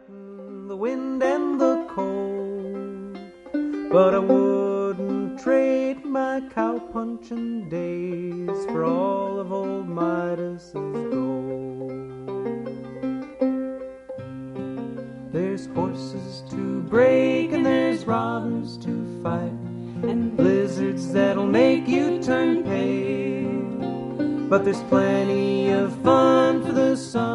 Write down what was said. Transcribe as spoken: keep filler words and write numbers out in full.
fighting the wind and the cold, but I wouldn't trade my cow-punching days for all of old Midas's gold. There's horses to break and there's robbers to fight, and blizzards that'll make you turn pale, but there's plenty of fun for the sun